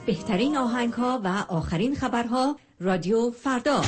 بهترین آهنگ‌ها و آخرین خبرها رادیو فردا.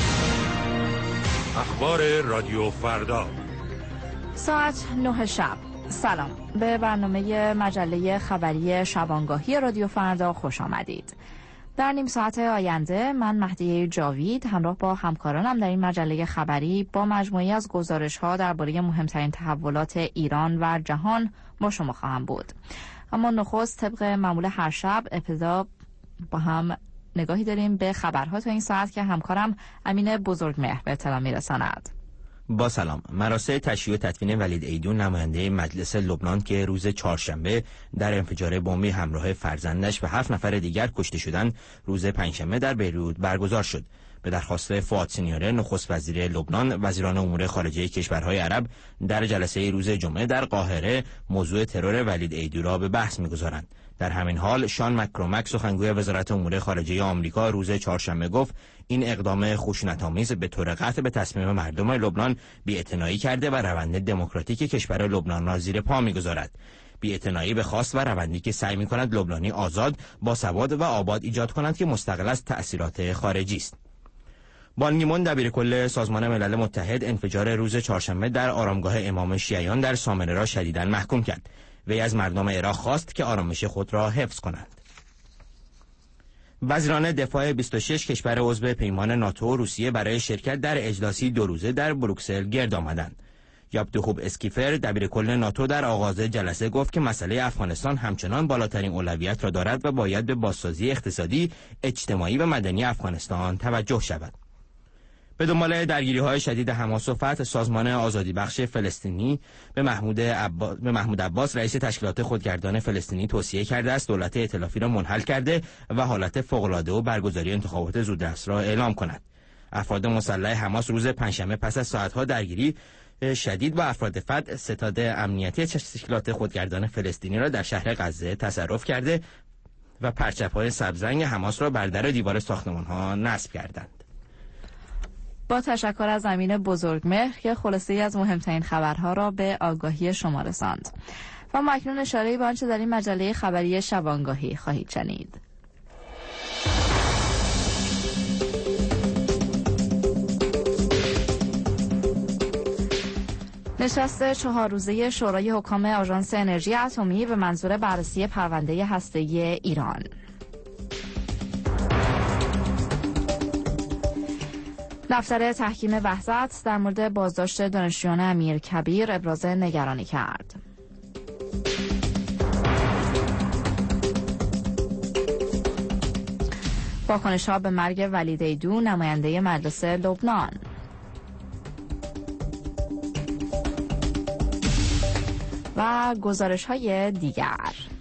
اخبار رادیو فردا ساعت 9 شب. سلام، به برنامه مجله خبری شبانگاهی رادیو فردا خوش آمدید. در نیم ساعت آینده من مهدیه جاوید همراه با همکارانم در این مجله خبری با مجموعی از گزارش‌ها درباره مهمترین تحولات ایران و جهان با شما خواهم بود. اما نخست طبق معمول هر شب ابتدا با هم نگاهی داریم به خبرها تا این ساعت که همکارم امین بزرگمهر به اطلاع میرساند. با سلام. مراسم تشییع و تدفین ولید ایدون نماینده مجلس لبنان که روز چهارشنبه در انفجار بمبی همراه فرزندش و 7 نفر دیگر کشته شدند، روز پنجشنبه در بیروت برگزار شد. به درخواست فؤاد سینیوره نخست وزیر لبنان، وزیران امور خارجه کشورهای عرب در جلسه روز جمعه در قاهره موضوع ترور ولید ایدون را به بحث می‌گذارند. در همین حال شان مکرومک سخنگوی وزارت امور خارجه آمریکا روز چهارشنبه گفت این اقدام خشونت‌آمیز به طور قطع به تصمیم مردم لبنان بی‌اعتنایی کرده و روند دموکراتیک کشور لبنان را زیر پا می‌گذارد. بی‌اعتنایی به خواست و روندی که سعی می‌کند لبنانی آزاد، باسواد و آباد ایجاد کند که مستقل از تأثیرات خارجی است. بان کی مون دبیرکل سازمان ملل متحد انفجار روز چهارشنبه در آرامگاه امام شیعیان در سامنه را شدیداً محکوم کرد. وی از مردم عراق خواست که آرامش خود را حفظ کنند. وزیران دفاع 26 کشور عضو پیمان ناتو و روسیه برای شرکت در اجلاسی 2 روزه در بروکسل گرد آمدند. یابدوخوب اسکیفر دبیرکل ناتو در آغاز جلسه گفت که مسئله افغانستان همچنان بالاترین اولویت را دارد و باید به بازسازی اقتصادی، اجتماعی و مدنی افغانستان توجه شود. به دنبال درگیری‌های شدید حماس و فتح، سازمان آزادی بخش فلسطینی به محمود عباس رئیس تشکیلات خودگردان فلسطینی توصیه کرده است دولت ائتلافی را منحل کرده و حالت فوق‌العاده و برگزاری انتخابات زودرس را اعلام کند. افراد مسلح حماس روز پنجشنبه پس از ساعت‌ها درگیری شدید با افراد فتح، ستاد امنیتی تشکیلات خودگردان فلسطینی را در شهر غزه تصرف کرده و پرچم‌های سبزرنگ حماس را بر در و دیوار ساختمان‌ها نصب کردند. با تشکر از امین بزرگمهر که خلاصه از مهمترین خبرها را به آگاهی شما رساند. و ما اکنون اشاره‌ای به آنچه در این مجله خبری شبانگاهی خواهید شنید. نشست 4 روزه شورای حکام آژانس انرژی اتمی به منظور بررسی پرونده هسته‌ای ایران. دفتر تحکیم وحدت در مورد بازداشت دانشجویان امیرکبیر ابراز نگرانی کرد. واکنش‌ها به مرگ ولید ایدون نماینده مجلس لبنان. و گزارش‌های دیگر.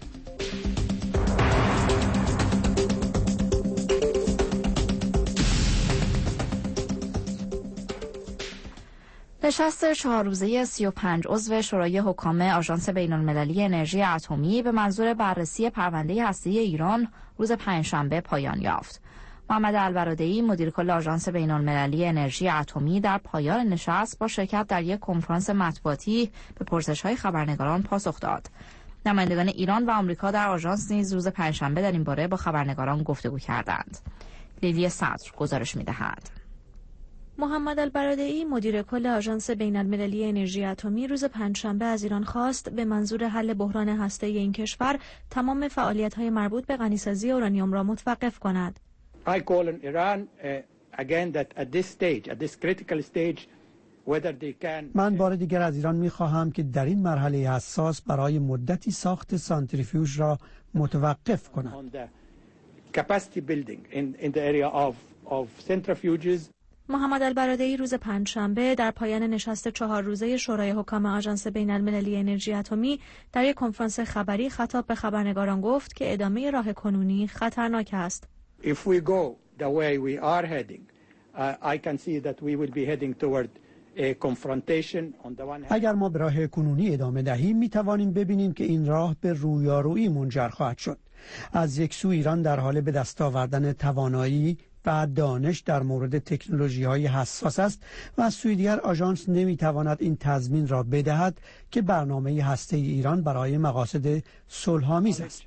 نشست 4 روزه 35 عضو شورای حکام آژانس بین‌المللی انرژی اتمی به منظور بررسی پرونده هسته‌ای ایران روز پنجشنبه پایان یافت. محمد البرادعی مدیر کل آژانس بین‌المللی انرژی اتمی در پایان نشست با شرکت در یک کنفرانس مطبوعاتی به پرسش‌های خبرنگاران پاسخ داد. نمایندگان ایران و آمریکا در آژانس نیز روز پنجشنبه در این باره با خبرنگاران گفتگو کردند. لیلی صدر گزارش می‌دهد. محمد البرادعی مدیر کل آژانس بین‌المللی انرژی اتمی روز پنجشنبه از ایران خواست به منظور حل بحران هسته‌ای این کشور تمام فعالیت‌های مربوط به غنی‌سازی اورانیوم را متوقف کند. I call on Iran again that at this stage, at this critical stage, whether they can. من بار دیگر از ایران می‌خواهم که در این مرحله حساس برای مدتی ساخت سانتریفیوژ را متوقف کنند. Capacity building in the area of centrifuges. محمد البرادعی روز پنجشنبه در پایان نشست 4 روزه شورای حکام آژانس بین‌المللی انرژی اتمی در یک کنفرانس خبری خطاب به خبرنگاران گفت که ادامه راه کنونی خطرناک است. If we go the way we are heading, I can see that we will be heading toward a confrontation on the one hand. اگر ما به راه کنونی ادامه دهیم می‌توانیم ببینیم که این راه به رویارویی منجر خواهد شد. از یک سو ایران در حال به دست آوردن توانایی و دانش در مورد تکنولوژی‌های حساس است و از سوی دیگر آژانس نمی‌تواند این تضمین را بدهد که برنامه هسته‌ای ایران برای مقاصد صلح‌آمیز است.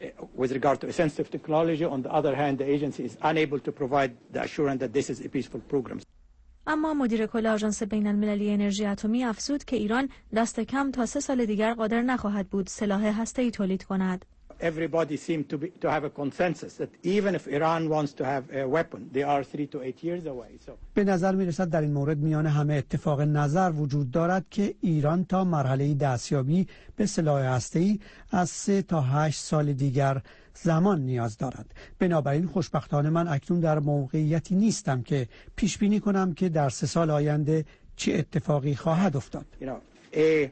with regard to a sensitive technology. On the other hand, the agency is unable to provide the assurance that this is a peaceful program. اما مدیر کل آژانس بین‌المللی انرژی اتمی افزود که ایران دست کم تا 3 سال دیگر قادر نخواهد بود سلاح هسته‌ای تولید کند. Everybody seemed to have a consensus that even if Iran wants to have a weapon, they are 3 to 8 years away. So به نظر می‌رسد در این مورد میان همه اتفاق نظر وجود دارد که ایران تا مرحله دستیابی به سلاح هسته‌ای از 3 تا 8 سال دیگر زمان نیاز دارد. بنابراین خوشبختانه من اکنون در موقعیتی نیستم که پیش بینی کنم که در 3 سال آینده چه اتفاقی خواهد افتاد. A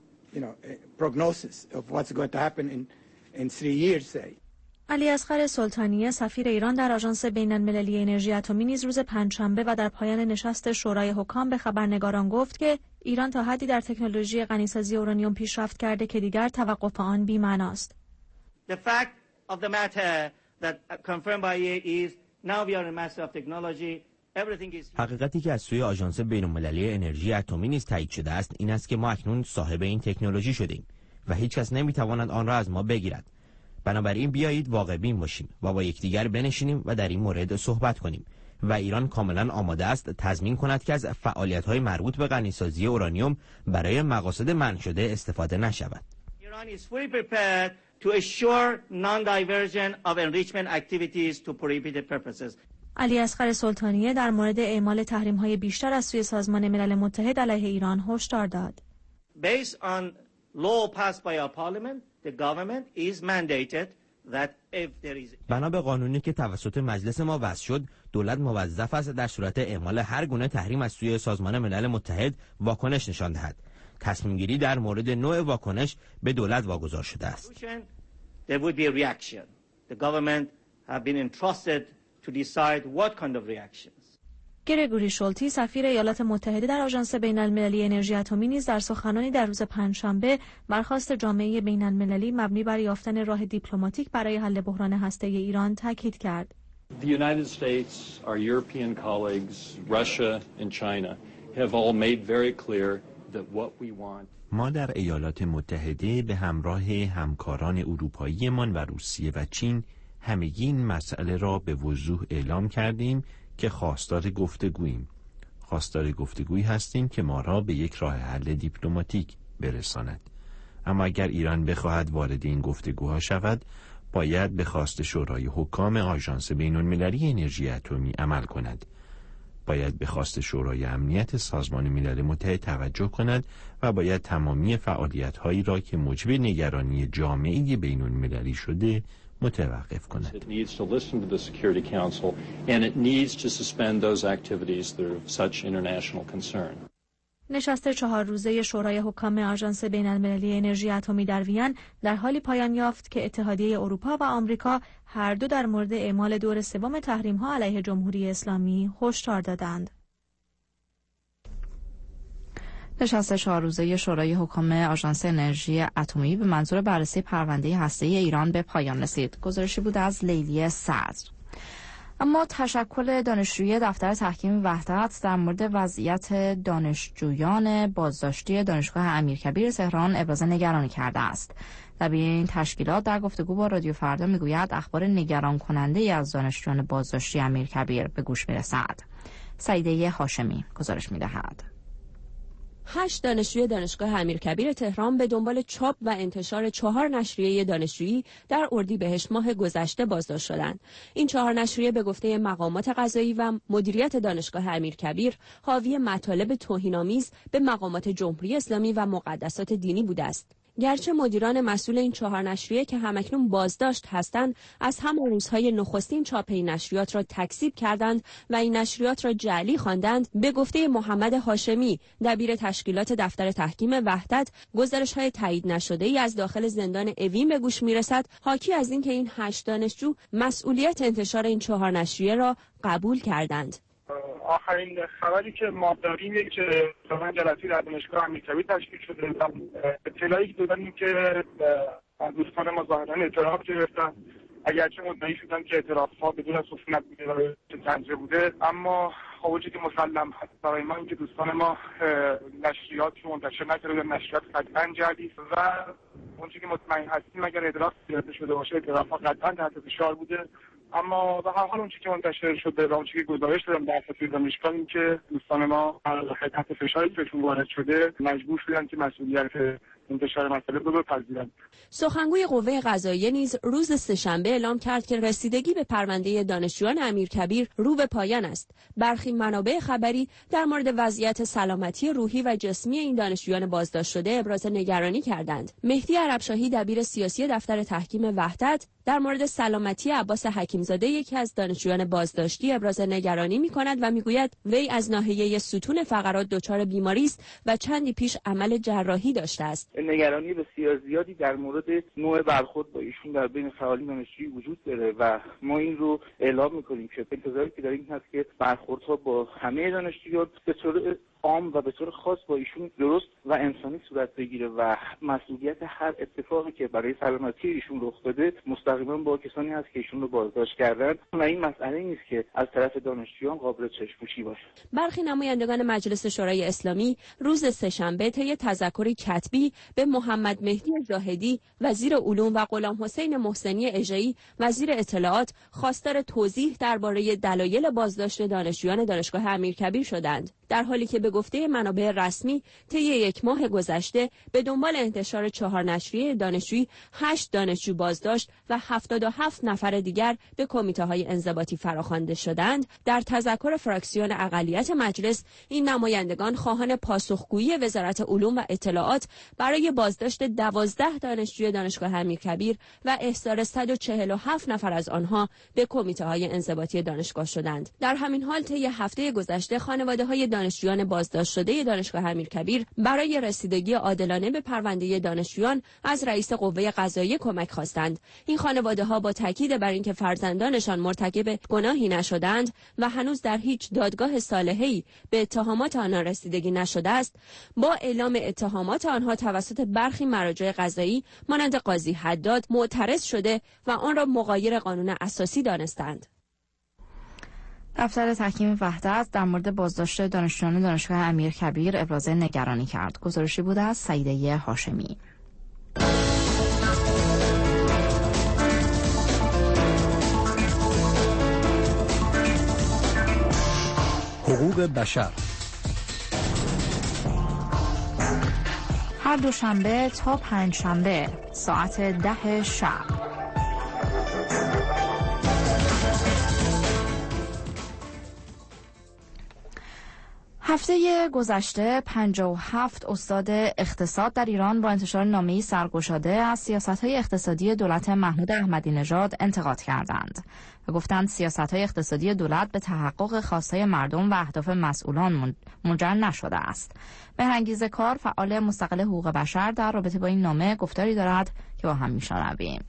prognosis of what's going to happen in 3 years say. علی اصغر سلطانیه سفیر ایران در آژانس بین‌المللی انرژی اتمی نیز روز پنجشنبه و در پایان نشست شورای حکام به خبرنگاران گفت که ایران تا حدی در تکنولوژی غنیسازی اورانیوم پیشرفت کرده که دیگر توقف آن بی‌معناست. The fact of the matter that confirmed by EA is now we are a master of technology. حقیقتی که از سوی آژانس بین‌المللی انرژی اتمی نیز تایید شده است این است که ما اکنون صاحب این تکنولوژی شدیم و هیچ کس نمیتواند آن را از ما بگیرد. بنابراین بیایید واقع بین باشیم و با یکدیگر بنشینیم و در این مورد صحبت کنیم و ایران کاملا آماده است تضمین کند که از فعالیت‌های مربوط به غنیسازی اورانیوم برای مقاصد منع شده استفاده نشود. Iran is fully prepared to assure non-diversion of enrichment activities to prohibited purposes. علی اصغر سلطانیه در مورد اعمال تحریم‌های بیشتر از سوی سازمان ملل متحد علیه ایران هشدار داد. Based on law passed by our parliament, the government is mandated that if there is بنا به قانونی که توسط مجلس ما وضع شد، دولت موظف است در صورت اعمال هر گونه تحریم از سوی سازمان ملل متحد واکنش نشان دهد. تصمیم گیری در مورد نوع واکنش به دولت واگذار شده است. There would be a reaction. The government have been entrusted to decide what kind of reactions. گرگوری شولتی سفیر ایالات متحده در آژانس بین‌المللی انرژی اتمی نیز در سخنرانی در روز پنجشنبه برخواست جامعه بین‌المللی مبنی بر یافتن راه دیپلماتیک برای حل بحران هسته‌ای ایران تاکید کرد. The United States, our European colleagues, Russia and China have all made very clear that what we want. ما در ایالات متحده به همراه همکاران اروپاییمان و روسیه و چین همگی این مسئله را به وضوح اعلام کردیم که خواستار گفتگوییم. خواستار گفتگویی هستیم که ما را به یک راه حل دیپلماتیک برساند. اما اگر ایران بخواهد وارد این گفتگوها شود، باید به خواست شورای حکام آژانس بین‌المللی انرژی اتمی عمل کند. باید به خواست شورای امنیت سازمان ملل متحد توجه کند و باید تمامی فعالیت‌هایی را که موجب نگرانی جامعه بین‌المللی شده متوقف کند. It needs to listen to the Security Council and it needs to suspend those activities that are of such international concern. نشست 4 روزه شورای حکام آژانس بین‌المللی انرژی اتمی در وین در حالی پایان یافت که اتحادیه اروپا و آمریکا هر دو در مورد اعمال دور سوم تحریم‌ها علیه جمهوری اسلامی هشدار دادند. نشست 4 روزه شورای حکام آژانس انرژی اتمی به منظور بررسی پرونده هسته‌ای ایران به پایان رسید. گزارشی بود از لیلی صدر. اما تشکل دانشجویی دفتر تحکیم وحدت در مورد وضعیت دانشجویان بازداشتی دانشگاه امیرکبیر تهران ابراز نگرانی کرده است. دبیر این تشکیلات در گفتگو با رادیو فردا میگوید اخبار نگران کننده ای از دانشجویان بازداشتی امیرکبیر به گوش میرسد. سعیده هاشمی گزارش میدهد. 8 دانشجوی دانشگاه امیرکبیر تهران به دنبال چاپ و انتشار 4 نشریه دانشجویی در اردیبهشت ماه گذشته بازداشت شدند. این 4 نشریه به گفته مقامات قضایی و مدیریت دانشگاه امیرکبیر حاوی مطالب توهین‌آمیز به مقامات جمهوری اسلامی و مقدسات دینی بوده است. گرچه مدیران مسئول این 4 نشریه که همکنون بازداشت هستند از همان روزهای نخستین چاپ این نشریات را تکذیب کردند و این نشریات را جعلی خواندند، به گفته محمد هاشمی دبیر تشکیلات دفتر تحکیم وحدت گزارش‌های تایید نشده ای از داخل زندان اوین به گوش میرسد حاکی از اینکه این 8 دانشجو مسئولیت انتشار این 4 نشریه را قبول کردند. آخرین خبری که ما داریم اینه که مثلا جلسه در دانشگاه امیرکبیر تشکیل شده و اطلاعی که دادن که دوستان ما ظاهرا اعتراف گرفتن، اگرچه مدعی شدن که اعترافات بدون از خشونت تنظیم بوده، اما خب چیزی که مسلم هست برای ما اینکه دوستان ما نشریات رو منتشر نکردن، نشریات قطعا جدید و اون چیزی که مطمئن هستیم اگر ادراک گرفته شده باشه ادراک قطعا تحت فشار بوده، اما به هر حال اون چیزی که منتشر شده و اون چیزی که گزارش دادم در تصویر دانشگاه این که دوستان ما تحت فشاری که بهشون وارد شده مجبور شدن که مسئولیت انتشار مسئله رو بپذیرند. سخنگوی قوه قضاییه نیز روز سه‌شنبه اعلام کرد که رسیدگی به پرونده دانشجویان امیرکبیر رو به پایان است. برخی منابع خبری در مورد وضعیت سلامتی روحی و جسمی این دانشجویان بازداشت شده ابراز نگرانی کردند. مهدی عربشاهی دبیر سیاسی دفتر تحکیم وحدت در مورد سلامتی عباس حکیمزاده یکی از دانشجویان بازداشتی ابراز نگرانی می‌کند و می‌گوید وی از ناحیه ستون فقرات دچار بیماری است و چندی پیش عمل جراحی داشته است. نگرانی بسیار زیادی در مورد نوع برخورد با ایشون در بین فعالین دانشجویی وجود داره و ما این رو اعلام می‌کنیم که انتظاری که داریم هست که برخوردها با همه دانشجویان به طور عام و به طور خاص با ایشون درست و انسانی صورت بگیره و مسئولیت هر اتفاقی که برای سلامتی ایشون رخ داده مستقیما با کسانی هست که ایشون رو بازداشت کردن و این مسئله نیست که از طرف دانشجویان قابل چشم‌پوشی باشه. برخی نمایندگان مجلس شورای اسلامی روز سه‌شنبه طی تذکری کتبی به محمد مهدی جاهدی وزیر علوم و غلام حسین محسنی اژه‌ای وزیر اطلاعات خواستار توضیح درباره دلایل بازداشت دانشجویان دانشگاه امیرکبیر شدند، در حالی که به گفته منابع رسمی طی یک ماه گذشته به دنبال انتشار 4 نشریه دانشجویی 8 دانشجو بازداشت و 77 نفر دیگر به کمیته‌های انضباطی فراخوانده شدند. در تذکر فراکسیون اقلیت مجلس این نمایندگان خواهان پاسخگویی وزارت علوم و اطلاعات برای بازداشت 12 دانشجوی دانشگاه امیرکبیر و احضار 147 نفر از آنها به کمیته‌های انضباطی دانشگاه شدند. در همین حال طی هفته گذشته خانواده‌های دانشجویان بازداشت شده دانشگاه امیرکبیر برای رسیدگی عادلانه به پرونده دانشجویان از رئیس قوه قضاییه کمک خواستند. این خانواده‌ها با تاکید بر اینکه فرزندانشان مرتکب گناهی نشدند و هنوز در هیچ دادگاه صالحه‌ای به اتهامات آنها رسیدگی نشده است، با اعلام اتهامات آنها توسط برخی مراجع قضایی مانند قاضی حداد معترض شده و آن را مغایر قانون اساسی دانستند. دفتر تحکیم وحدت در مورد بازداشت دانشجویان دانشگاه امیرکبیر ابراز نگرانی کرد. گزارشی بود از سعیده هاشمی. حقوق بشر هر دوشنبه تا پنجشنبه ساعت 10 شب. هفته گذشته 57 استاد اقتصاد در ایران با انتشار نامه‌ای سرگشاده از سیاست‌های اقتصادی دولت محمود احمدی نژاد انتقاد کردند و گفتند سیاست‌های اقتصادی دولت به تحقق خواست‌های مردم و اهداف مسئولان منجر نشده است. بهرنگیز کار فعال مستقل حقوق بشر در رابطه با این نامه گفتاری دارد که با هم میشنویم.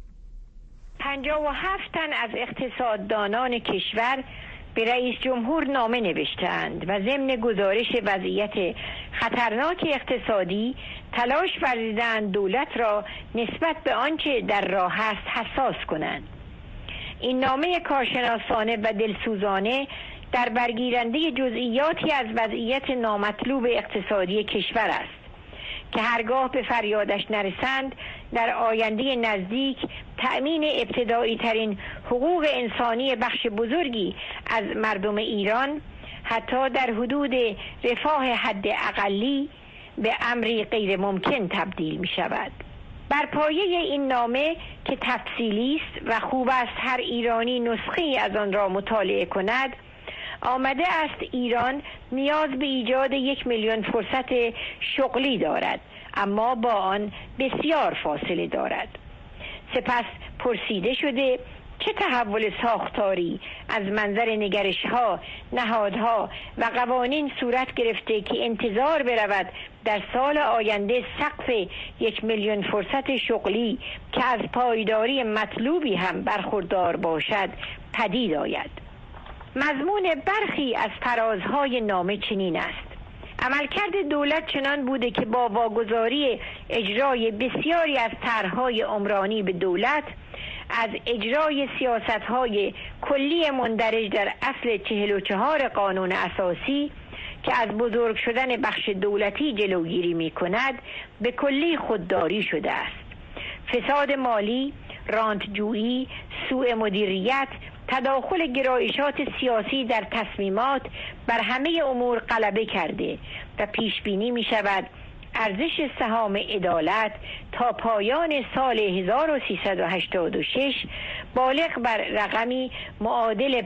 57 تن از اقتصاددانان کشور به رئیس جمهور نامه نوشتند و ضمن گزارش وضعیت خطرناک اقتصادی تلاش ورزیدند دولت را نسبت به آنچه در راه است حساس کنند. این نامه کارشناسانه و دلسوزانه در برگیرنده جزئیاتی از وضعیت نامطلوب اقتصادی کشور است که هرگاه به فریادش نرسند در آینده نزدیک تأمین ابتدایی ترین حقوق انسانی بخش بزرگی از مردم ایران حتی در حدود رفاه حد اقلی به امری غیر ممکن تبدیل می شود. بر پایه این نامه که تفصیلی است و خوب است هر ایرانی نسخه‌ای از آن را مطالعه کند، آمده است ایران نیاز به ایجاد 1 میلیون فرصت شغلی دارد، اما با آن بسیار فاصله دارد. سپس پرسیده شده چه تحول ساختاری از منظر نگرش‌ها، نهادها و قوانین صورت گرفته که انتظار برود در سال آینده سقف 1 میلیون فرصت شغلی که از پایداری مطلوبی هم برخوردار باشد پدید آید. مضمون برخی از فرازهای نامه چنین است: عملکرد دولت چنان بوده که با واگذاری اجرای بسیاری از طرح‌های عمرانی به دولت از اجرای سیاست‌های کلی مندرج در اصل 44 قانون اساسی که از بزرگ شدن بخش دولتی جلوگیری می‌کند به کلی خودداری شده است. فساد مالی، رانتجویی، سوء مدیریت، تداخل گرایشات سیاسی در تصمیمات بر همه امور غلبه کرده و پیش بینی می شود ارزش سهام عدالت تا پایان سال 1386 بالغ بر رقمی معادل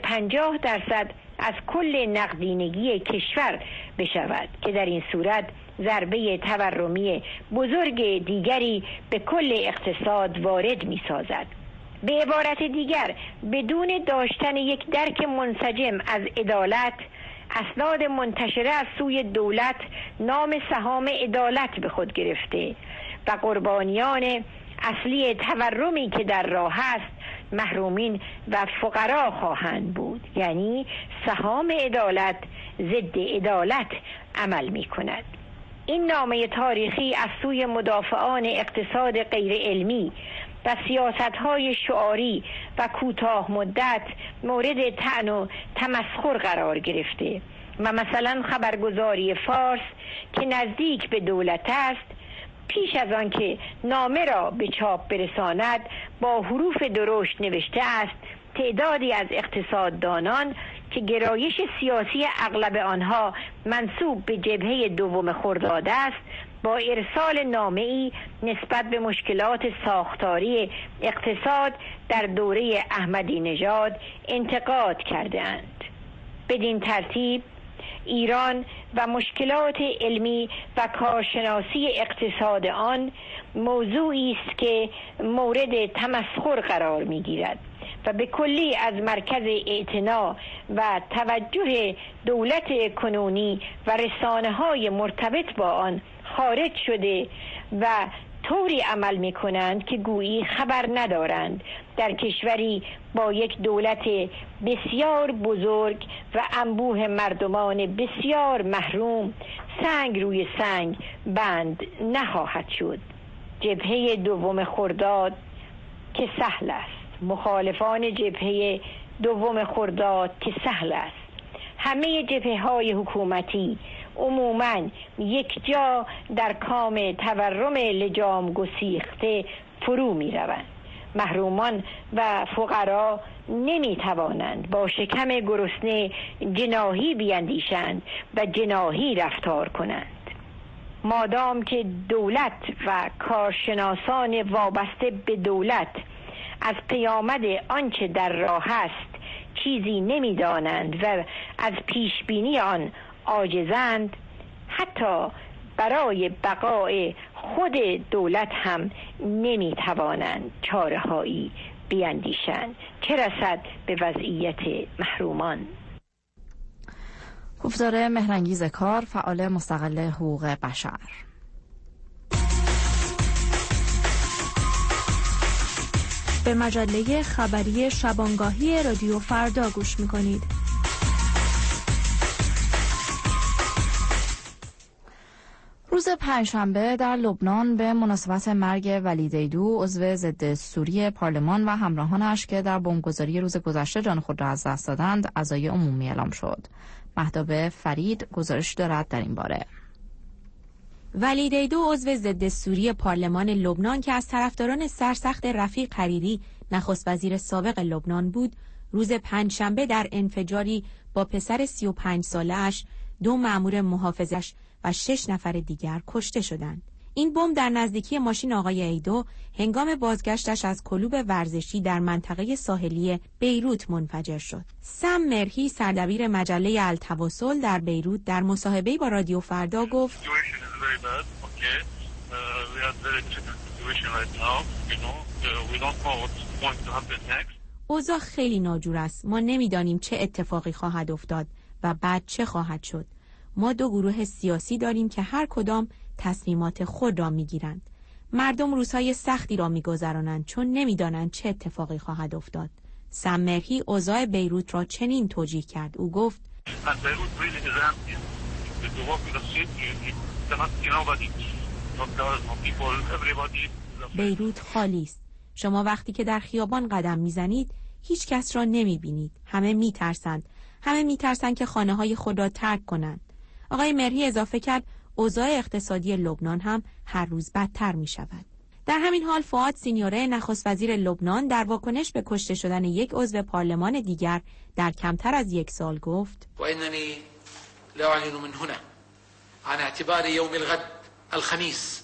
50% از کل نقدینگی کشور بشود که در این صورت ضربه تورمی بزرگ دیگری به کل اقتصاد وارد می سازد. به عبارت دیگر بدون داشتن یک درک منسجم از عدالت، اسناد منتشره از سوی دولت نام سهام عدالت به خود گرفته و قربانیان اصلی تورمی که در راه است محرومین و فقرا خواهند بود. یعنی سهام عدالت ضد عدالت عمل می کند. این نامه تاریخی از سوی مدافعان اقتصاد غیر علمی و سیاست‌های شعاری و کوتاه مدت مورد طعن و تمسخر قرار گرفته و مثلا خبرگزاری فارس که نزدیک به دولت است پیش از آن که نامه را به چاپ برساند با حروف درشت نوشته است تعدادی از اقتصاددانان که گرایش سیاسی اغلب آنها منسوب به جبهه دوم خرداد است با ارسال نامه‌ای نسبت به مشکلات ساختاری اقتصاد در دوره احمدی نژاد انتقاد کرده‌اند. بدین ترتیب ایران و مشکلات علمی و کارشناسی اقتصاد آن موضوعی است که مورد تمسخر قرار می‌گیرد و به کلی از مرکز اعتنا و توجه دولت کنونی و رسانه‌های مرتبط با آن خارج شده و طوری عمل می کنند که گویی خبر ندارند در کشوری با یک دولت بسیار بزرگ و انبوه مردمان بسیار محروم سنگ روی سنگ بند نخواهد شد. جبهه دوم خرداد که سهل است، مخالفان جبهه دوم خرداد که سهل است، همه جبهه‌های حکومتی عموماً یک جا در کام تورم لجام گسیخته فرو می روند. محرومان و فقرا نمی توانند با شکم گرسنه جناحی بیندیشند و جناحی رفتار کنند. مادام که دولت و کارشناسان وابسته به دولت از قیامت آنچه در راه است چیزی نمی دانند و از پیشبینی آن عاجزند، حتی برای بقای خود دولت هم نمی توانند چاره‌هایی بیندیشند، چه رسد به وضعیت محرومان. گفتار مهرانگیز کار، فعال مستقل حقوق بشر. به مجله خبری شبانگاهی رادیو فردا گوش می‌کنید. روز پنجشنبه در لبنان به مناسبت مرگ ولید ایدو عضو ضد سوری پارلمان و همراهانش که در بمبگذاری روز گذشته جان خود را از دست دادند عزای عمومی اعلام شد. مهتاب فرید گزارش دارد در این باره. ولید ایدو عضو ضد سوری پارلمان لبنان که از طرفداران سرسخت رفیق حریری نخست وزیر سابق لبنان بود، روز پنجشنبه در انفجاری با پسر 35 ساله‌اش، 2 مأمور محافظش و 6 نفر دیگر کشته شدند. این بمب در نزدیکی ماشین آقای ایدو هنگام بازگشتش از کلوب ورزشی در منطقه ساحلی بیروت منفجر شد. سم مرهی سردبیر مجله التواصل در بیروت در مصاحبه‌ای با رادیو فردا گفت اوضاع خیلی ناجور است. ما نمیدانیم چه اتفاقی خواهد افتاد و بعد چه خواهد شد. ما 2 گروه سیاسی داریم که هر کدام تصمیمات خود را میگیرند. مردم روزهای سختی را میگذرانند چون نمیدانند چه اتفاقی خواهد افتاد. سم مرهی اوضاع بیروت را چنین توجیه کرد. او گفت بیروت خالی است. شما وقتی که در خیابان قدم میزنید هیچ کس را نمیبینید. همه میترسند. همه میترسند که خانه‌های خود را ترک کنند. آقای مرهی اضافه کرد اوضاع اقتصادی لبنان هم هر روز بدتر میشود. در همین حال فؤاد سینیوره نخست وزیر لبنان در واکنش به کشته شدن یک عضو پارلمان دیگر در کمتر از یک سال گفت: و اننی لا اعلن من هنا عن اعتبار یوم الغد الخمیس.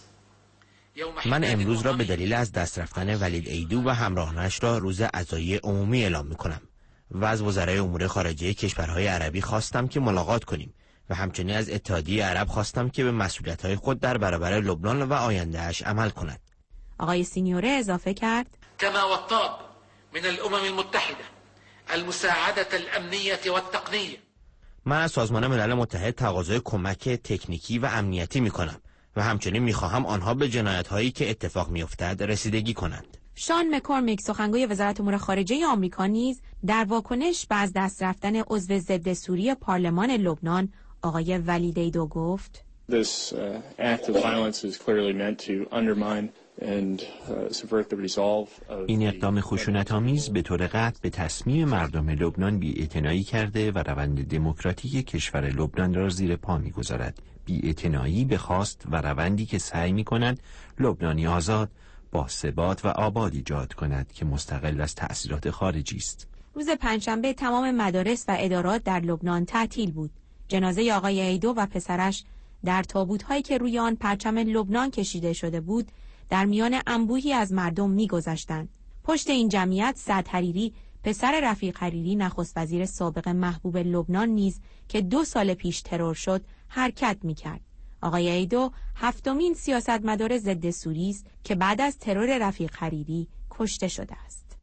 من امروز را به دلیل از دست رفتن ولید ایدو و همراهانش را روز عزایی عمومی اعلام می‌کنم و از وزرای امور خارجه کشورهای عربی خواستم که ملاقات کنیم و همچنین از اتحادیه عرب خواستم که به مسئولیت‌های خود در برابر لبنان و آینده‌اش عمل کند. آقای سینیوره اضافه کرد: كما والطلب من الامم المتحده المساعده الامنيه والتقنيه. من از سازمان ملل متحد تقاضای کمک تکنیکی و امنیتی می‌کنم و همچنین می‌خواهم آنها به جنایت‌هایی که اتفاق می‌افتد رسیدگی کنند. شان مکورمیک سخنگوی وزارت امور خارجه آمریکا نیز در واکنش به از دست رفتن عضو ضد سوری پارلمان لبنان آقای ولید ایدو گفت: This act of violence is clearly meant to undermine and subvert the resolve of این اقدام خشونت‌آمیز به طور قطع به تصمیم مردم لبنان بی‌اعتنایی کرده و روند دموکراتیک کشور لبنان را زیر پا می‌گذارد. بی‌اعتنایی به خواست و روندی که سعی می‌کند لبنانی آزاد، با ثبات و آباد ایجاد کند که مستقل از تأثیرات خارجی است. روز پنجشنبه تمام مدارس و ادارات در لبنان تعطیل بود. جنازه آقای ایدو و پسرش در تابوت‌هایی که روی آن پرچم لبنان کشیده شده بود در میان انبوهی از مردم می‌گذشتند. پشت این جمعیت سعد حریری، پسر رفیق حریری نخست وزیر سابق محبوب لبنان نیز که 2 سال پیش ترور شد حرکت می‌کرد. آقای ایدو 7مین سیاستمدار ضد سوری است که بعد از ترور رفیق حریری کشته شده است.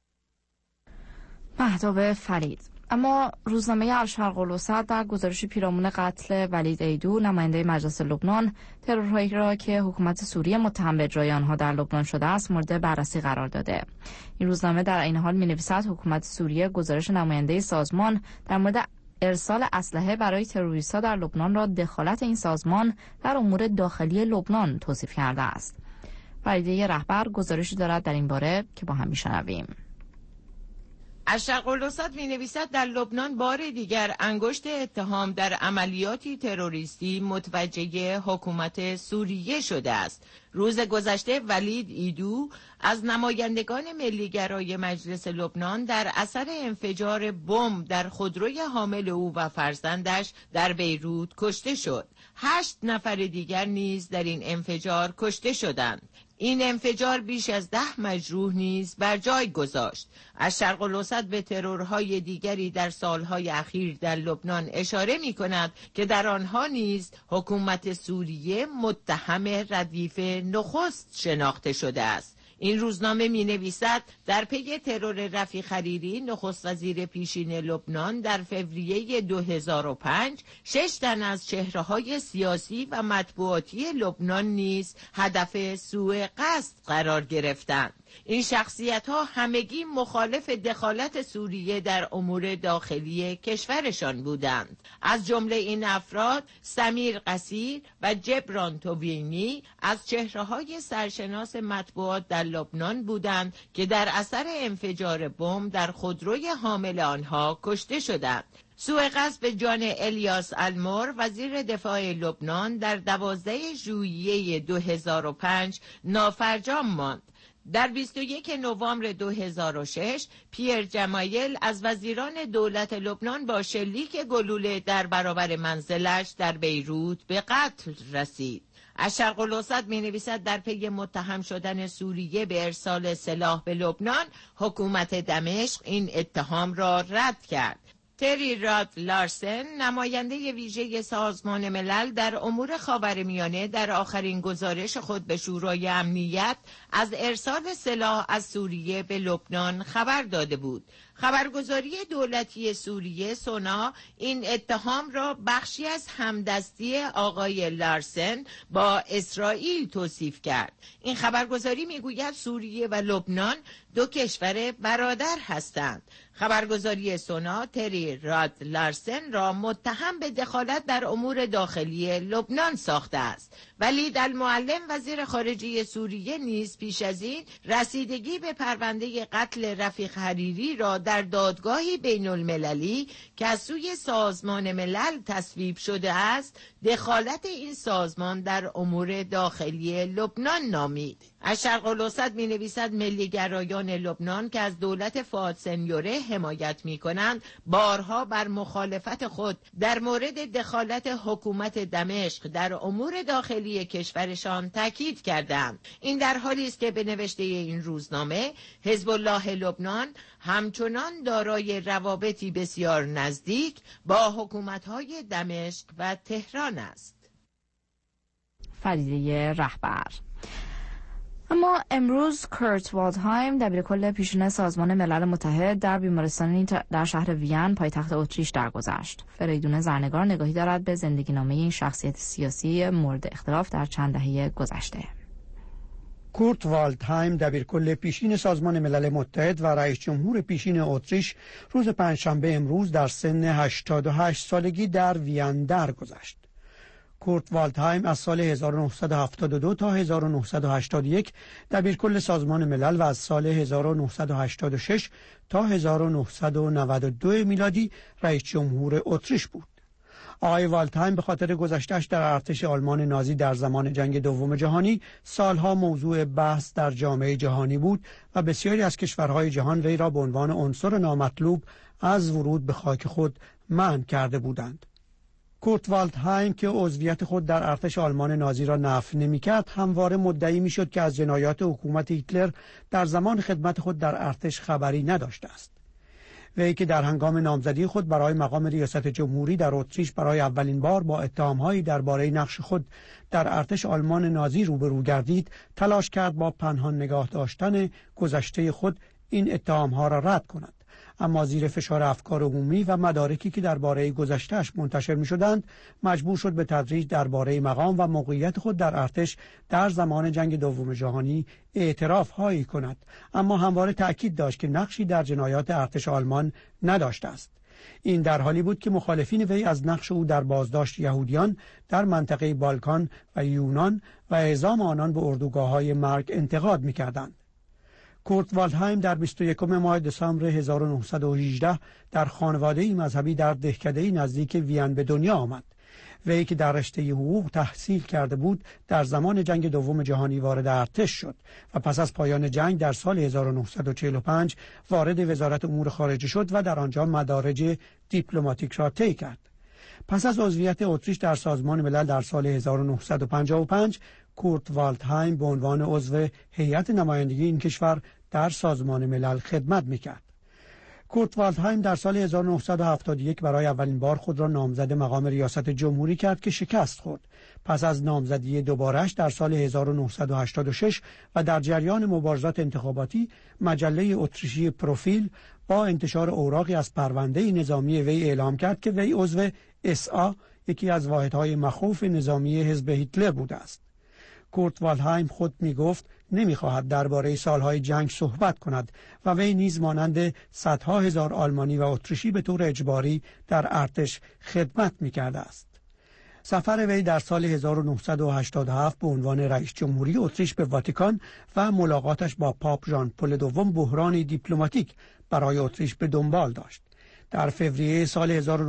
مهتاب فرید. اما روزنامه الشرق الاوسط در گزارش پیرامون قتل ولید ایدو نماینده مجلس لبنان ترورهایی را که حکومت سوریه متهم به اجرای آنها در لبنان شده است مورد بررسی قرار داده. این روزنامه در این حال می‌نویسد حکومت سوریه گزارش نماینده سازمان در مورد ارسال اسلحه برای تروریست‌ها در لبنان را دخالت این سازمان در امور داخلی لبنان توصیف کرده است. فریده رهبر گزارشی دارد در این باره که با هم می‌شنویم. الشرق الاوسط می‌نویسد در لبنان بار دیگر انگشت اتهام در عملیاتی تروریستی متوجه حکومت سوریه شده است. روز گذشته ولید ایدو از نمایندگان ملیگرای مجلس لبنان در اثر انفجار بمب در خودروی حامل او و فرزندش در بیروت کشته شد. 8 نفر دیگر نیز در این انفجار کشته شدند. این انفجار بیش از 10 مجروح نیز بر جای گذاشت. الشرق الاوسط به ترورهای دیگری در سالهای اخیر در لبنان اشاره می کند که در آنها نیز حکومت سوریه متهم ردیف نخست شناخته شده است. این روزنامه می نویسد در پی ترور رفیق حریری نخست وزیر پیشین لبنان در فوریه 2005 6 تن از چهره‌های سیاسی و مطبوعاتی لبنان نیز هدف سوء قصد قرار گرفتند. این شخصیت‌ها همگی مخالف دخالت سوریه در امور داخلی کشورشان بودند. از جمله این افراد سمیر قصیر و جبران توبینی از چهره‌های سرشناس مطبوعات در لبنان بودند که در اثر انفجار بمب در خودروی حامل آنها کشته شدند. سوء قصد به جان الیاس المور وزیر دفاع لبنان در 12 ژوئیه 2005 نافرجام ماند. در 21 نوامبر 2006 پیر جمایل از وزیران دولت لبنان با شلیک گلوله در برابر منزلش در بیروت به قتل رسید. الشرق الاوسط می‌نویسد در پی متهم شدن سوریه به ارسال سلاح به لبنان حکومت دمشق این اتهام را رد کرد. تری راد لارسن نماینده ویژه سازمان ملل در امور خاورمیانه در آخرین گزارش خود به شورای امنیت از ارسال سلاح از سوریه به لبنان خبر داده بود. خبرگزاری دولتی سوریه سونا این اتهام را بخشی از همدستی آقای لارسن با اسرائیل توصیف کرد. این خبرگزاری میگوید سوریه و لبنان 2 کشور برادر هستند. خبرگزاری سونا تری راد لارسن را متهم به دخالت در امور داخلی لبنان ساخته است. ولید المعلم وزیر خارجه سوریه نیز پیش از این رسیدگی به پرونده قتل رفیق حریری را در دادگاهی بین المللی که از سوی سازمان ملل تصویب شده است دخالت این سازمان در امور داخلی لبنان نامید. از شرق الاوسط می نویسد ملیگرایان لبنان که از دولت فؤاد سنیوره حمایت می کنند بارها بر مخالفت خود در مورد دخالت حکومت دمشق در امور داخلی کشورشان تاکید کردند. این در حالی است که به نوشته این روزنامه حزب الله لبنان همچنان دارای روابطی بسیار نزدیک با حکومت‌های دمشق و تهران است. فریده رهبر. اما امروز کورت والدهایم دبیرکل پیشین سازمان ملل متحد در بیمارستانی در شهر وین پایتخت اتریش درگذشت. فریدون زرنگار نگاهی دارد به زندگی نامه این شخصیت سیاسی مورد اختلاف در چند دهه گذشته. کورت والدهایم دبیرکل پیشین سازمان ملل متحد و رئیس جمهور پیشین اتریش روز پنجشنبه امروز در سن 88 سالگی در وین درگذشت. کورت والدهایم از سال 1972 تا 1981 دبیرکل سازمان ملل و از سال 1986 تا 1992 میلادی رئیس جمهور اتریش بود. آقای والدهایم به خاطر گذشته‌اش در ارتش آلمان نازی در زمان جنگ دوم جهانی سالها موضوع بحث در جامعه جهانی بود و بسیاری از کشورهای جهان وی را به عنوان عنصر نامطلوب از ورود به خاک خود منع کرده بودند. کورت والدهایم که عضویت خود در ارتش آلمان نازی را نفی نمی‌کرد، همواره مدعی می‌شد که از جنایات حکومت هیتلر در زمان خدمت خود در ارتش خبری نداشته است. وی که در هنگام نامزدی خود برای مقام ریاست جمهوری در اتریش برای اولین بار با اتهام‌هایی درباره نقش خود در ارتش آلمان نازی روبرو گردید، تلاش کرد با پنهان نگاه داشتن گذشته خود این اتهام‌ها را رد کند. اما زیر فشار افکار عمومی و مدارکی که درباره گذشته‌اش منتشر می‌شدند، مجبور شد به تدریج درباره مقام و موقعیت خود در ارتش در زمان جنگ دوم جهانی اعتراف‌هایی کند، اما همواره تأکید داشت که نقشی در جنایات ارتش آلمان نداشته است. این در حالی بود که مخالفین وی از نقش او در بازداشت یهودیان در منطقه بالکان و یونان و اعزام آنان به اردوگاه‌های مرگ انتقاد می‌کردند. کورت والدهایم در 21 ماه دسامبر 1918 در خانواده‌ای مذهبی در دهکده‌ای نزدیک وین به دنیا آمد. وی که در رشته حقوق تحصیل کرده بود، در زمان جنگ دوم جهانی وارد ارتش شد و پس از پایان جنگ در سال 1945 وارد وزارت امور خارجه شد و در آنجا مدارج دیپلماتیک را طی کرد. پس از عضویت اتریش در سازمان ملل در سال 1955 کورت والدهایم به عنوان عضو هیئت نمایندگی این کشور در سازمان ملل خدمت میکرد. کورت والدهایم در سال 1971 برای اولین بار خود را نامزد مقام ریاست جمهوری کرد که شکست خورد. پس از نامزدی دوبارش در سال 1986 و در جریان مبارزات انتخاباتی، مجله اتریشی پروفیل با انتشار اوراقی از پرونده نظامی وی اعلام کرد که وی عضو SA، یکی از واحدهای مخوف نظامی حزب هیتلر بوده است. کورت والدهایم خود میگفت نمیخواهد درباره سالهای جنگ صحبت کند و وی نیز مانند صدها هزار آلمانی و اتریشی به طور اجباری در ارتش خدمت میکرده است. سفر وی در سال 1987 به عنوان رئیس جمهوری اتریش به واتیکان و ملاقاتش با پاپ ژان پل دوم بحرانی دیپلماتیک برای اتریش به دنبال داشت. در فوریه سال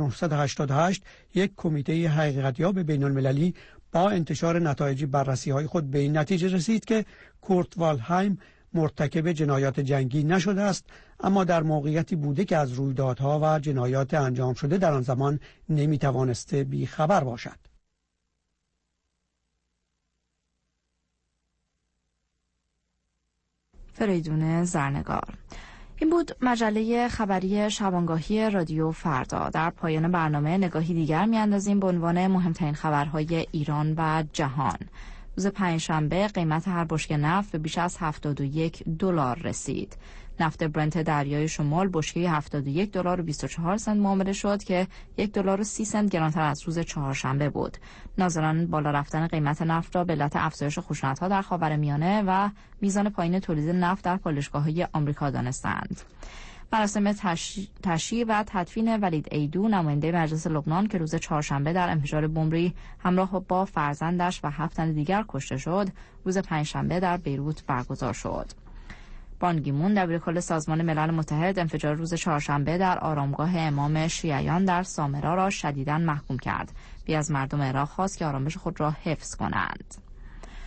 1988 یک کمیته حقیقتیاب بین المللی با انتشار نتایج بررسی‌های خود به این نتیجه رسید که کورت والدهایم مرتکب جنایات جنگی نشده است، اما در موقعیتی بوده که از رویدادها و جنایات انجام شده در آن زمان نمی‌توانسته بی‌خبر باشد. فریدون زرنگار. این بود مجله خبری شبانگاهی رادیو فردا. در پایان برنامه نگاهی دیگر میاندازیم به عنوان مهمترین خبرهای ایران و جهان. روز پنجشنبه قیمت هر بشکه نفت به بیش از $71 رسید. نفت برنت دریای شمال بشکه $71.24 معامله شد که $1.30 گرانتر از روز چهارشنبه بود. ناظران بالا رفتن قیمت نفت را به علت افزایش خشونت‌ها در خاورمیانه و میزان پایین تولید نفت در پالایشگاه‌های آمریکا دانستند. مراسم تشییع و تدفین ولید ایدو نماینده مجلس لبنان که روز چهارشنبه در انفجار بمبی همراه با فرزندش و 7 تن دیگر کشته شد، روز پنجشنبه در بیروت برگزار شد. بان کی مون دبیرکل سازمان ملل متحد انفجار روز چهارشنبه در آرامگاه امام شیعیان در سامرا را شدیداً محکوم کرد. از مردم عراق خواست که آرامش خود را حفظ کنند.